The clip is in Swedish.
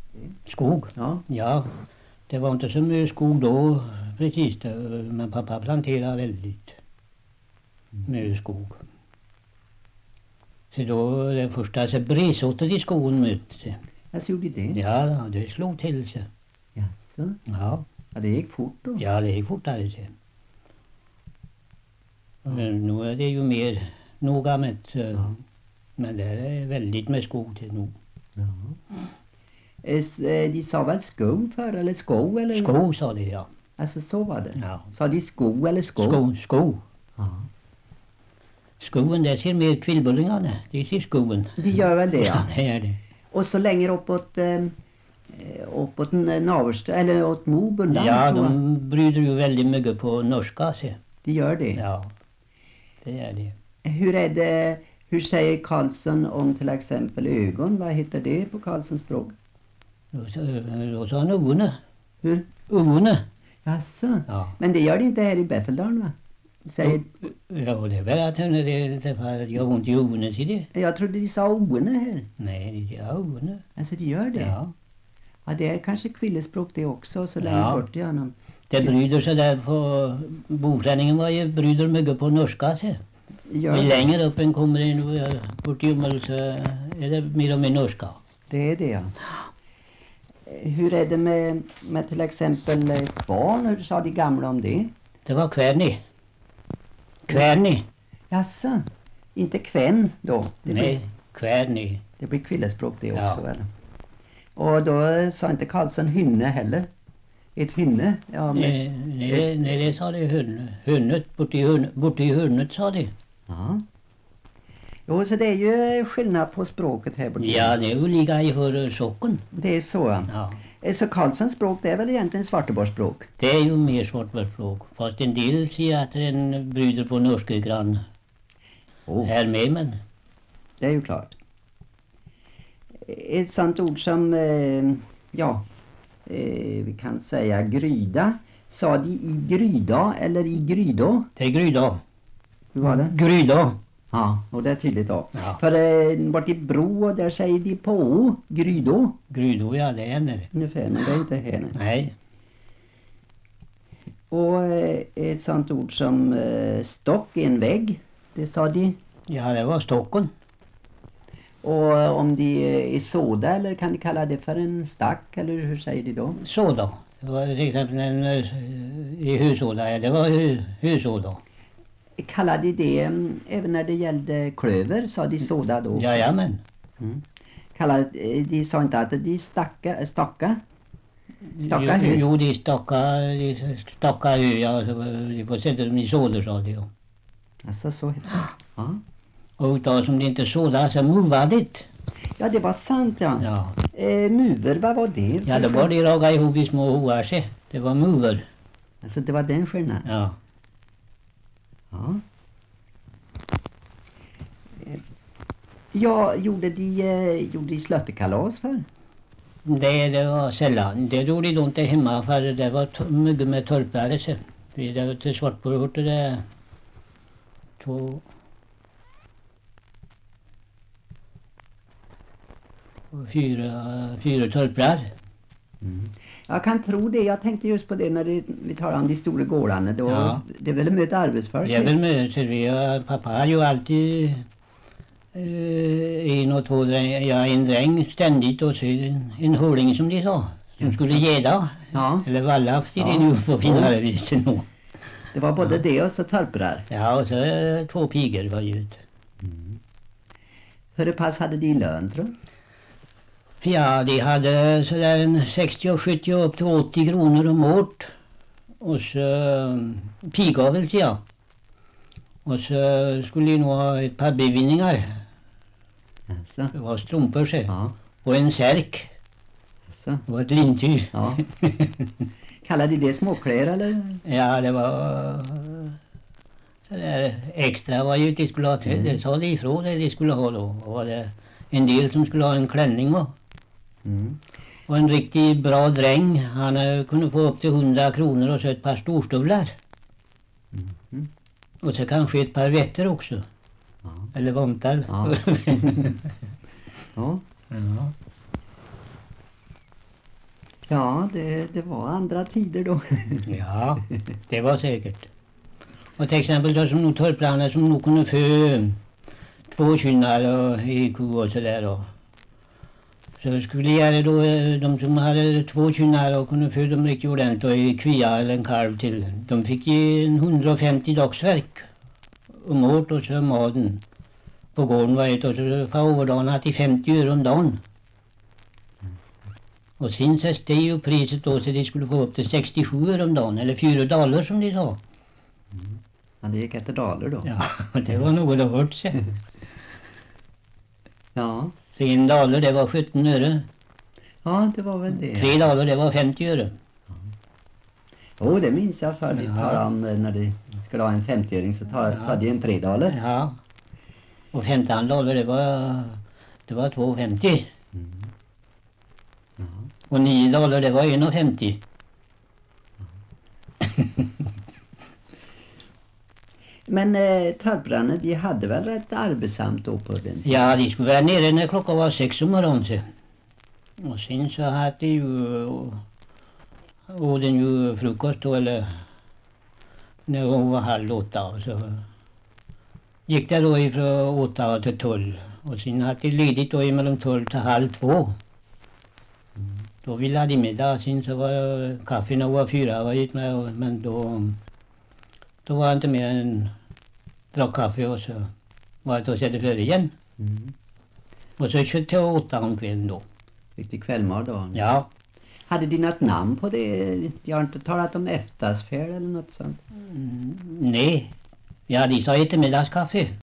Skog? Ja. Ja, det var inte så mycket skog då precis. Men pappa planterade väldigt mycket skog. Så då det första så bresåttet i skogen mötte. Jag så gjorde det. Ja, det slog till sig. Jaså? Ja. Ja, det gick fort då. Ja, det gick fortare sig. Nu är det ju mer noga med men det är väldigt med skog till nog. Ja. De sa väl skog för eller sko eller? Skog sa det, ja. Alltså så var det. Ja. Sa de sko eller sko? Sko. Ja. Skogen, det ser mer kvillbullingarna. Det ser skogen. De gör väl det, ja. Det är det. Och så längre uppåt Naverstad eller åt Mobundan. Ja, de bryter ju väldigt mycket på norska, se. De gör det. Ja, det är det. Hur säger Karlsson om till exempel ögon? Vad heter det på Karlssons språk? Då sa han ungene. Hur? Ungene. Jaså? Ja. Men det gör det inte här i Beffeldalen, va? Säger... Ja, det är väl att det gör ont i ungene, ser det. Jag trodde de sa ungene här. Nej, det är ungene. Alltså de gör det? Ja. Ja, det är kanske kvillespråk det också, så länge Ja. bort i honom. Det bryter sig där på bokföringen var ju bryter mycket på norska, se. Gör Ju det. längre upp en kommer in bort i Umeå så är det mer och mer norska. Det är det, ja. Hur är det med till exempel barn? Hur sa de gamla om det? Det var kvärni. Kvärni. Jaså? Inte kvän då? Nej, kvärni. Det blir kvillespråk det Ja. också, väl? Och då sa inte Karlsson hynne heller? Ett hynne? Ja, Nej, det sa det hönnet. Borti hörnet sa det. Ja. Jo, så det är ju skillnad på språket här borta. Ja, det är olika i hörsocken. Det är så. Ja. Så Karlssons språk, det är väl egentligen Svarteborgsspråk? Det är ju mer svartbörspråk. Fast en del säger att den bryter på norska grann. Här med, men Det är ju klart. Ett sånt ord som, vi kan säga gryda. Sa de i gryda eller i grydå? det är gryda. Hur var det? Gryda. Ja, och det är tydligt då. Ja. För bort i Bro, och där säger de på grydå. Grydå, ja, det är det. Ungefär, men det är inte här. Nej. Och ett sånt ord som stock i en vägg, det sa de. Ja, det var stocken. Och om de är såda, eller kan de kalla det för en stack, eller hur säger de då? Såda. Det var till exempel i husåda. Ja, det var husåda. Kallade de det även när det gällde klöver, sa de såda då? Jajamän. De sa inte att de stacka hö? Jo, de stacka hö, ja. De får sätta dem i såder, sa de. Alltså så heter det. Ja. Och utav som det inte sådade så movadigt. Ja, det var sant, ja. Ja. Muver, vad var det? Ja, det var de raga ihop i små hoar, se. Det var mover. Alltså det var den skillnaden. Ja. Ja. Ja, gjorde de slöttekalas för? Det var sällan. Det gjorde de inte hemma för det var mycket med torpare, se. Det var till Svartborg, det fyra torprar. Jag kan tro det. Jag tänkte just på det när vi talar om de stora gårdarna. Då, Ja. Det är väl möta arbetsfolk? Det är väl med, så pappa har ju alltid en och två dräng, ja, en dräng ständigt och så en håling som de sa. Som skulle geda. Ja. Eller vallaft i det nu på finare viset nog. Det var både det och så torprar. Ja, och så 2 pigor var ju. Hur pass hade de i lön, tror du? Ja, de hade sådär en 60 och 70 upp till 80 kronor om året. Och så pigavel, ja. Och så skulle de nog ha ett par bevinningar. Alltså. Det var strumpor, så. Ja. Och en särk. Alltså. Och ett linty. Ja. Kallade de det småkläder eller? Ja, det var sådär extra vad ju de skulle ha till. Det sa de ifrån det de skulle ha då. Och var det en del som skulle ha en klänning och. Och en riktigt bra dräng. Han kunde få upp till 100 kronor och så ett par storstövlar. Och så kanske ett par vetter också. Ja. Eller vantar. Ja. Ja. Ja. Ja, det var andra tider då. Ja, det var säkert. Och till exempel så som nog torplarna som nog kunde få 2 kynnar och i ko och sådär då. Så skulle jag då, de som hade 2 kynnar och kunde få dem riktigt ordentligt och i kvia eller en kalv till. De fick ju 150 dagsverk om året och så maten på gården var ett och så för överdagen till 50 öre om dagen. Och sen så steg ju priset då så de skulle få upp till 67 öre om dagen eller $4 som de sa. Ja, det gick efter daler då. Ja, det var något att hört sig. Ja. Så $1 det var 17 öre. Ja, det var väl det. $3 det var 50 öre. Jo, det minns jag för de Ja. talade om när de skulle ha en 50-öring så sa de en $3. Ja. Och $15 det var 2,50. Ja. Och $9 det var 1,50. Men torparna, de hade väl rätt arbetsamt då på den tiden? Ja, de skulle vara nere när klockan var 6 om morgonen. Så. Och sen så hade de ju åt den ju frukost då eller när hon var 7:30 och så gick det då ifrån 8 till 12 och sen hade de ledigt då mellan 12 till 1:30. Då ville de middag, sen så var kaffen var 4 var gitt med, men då var det inte mer än drack kaffe och så var det att sätta för igen. Mm. Och så kört till 8 om kvällen då. Riktigt kvällmat då? Ja. Hade de något namn på det? De har inte talat om eftersfärd eller något sånt? Nej. Ja, de sa eftermiddagskaffe.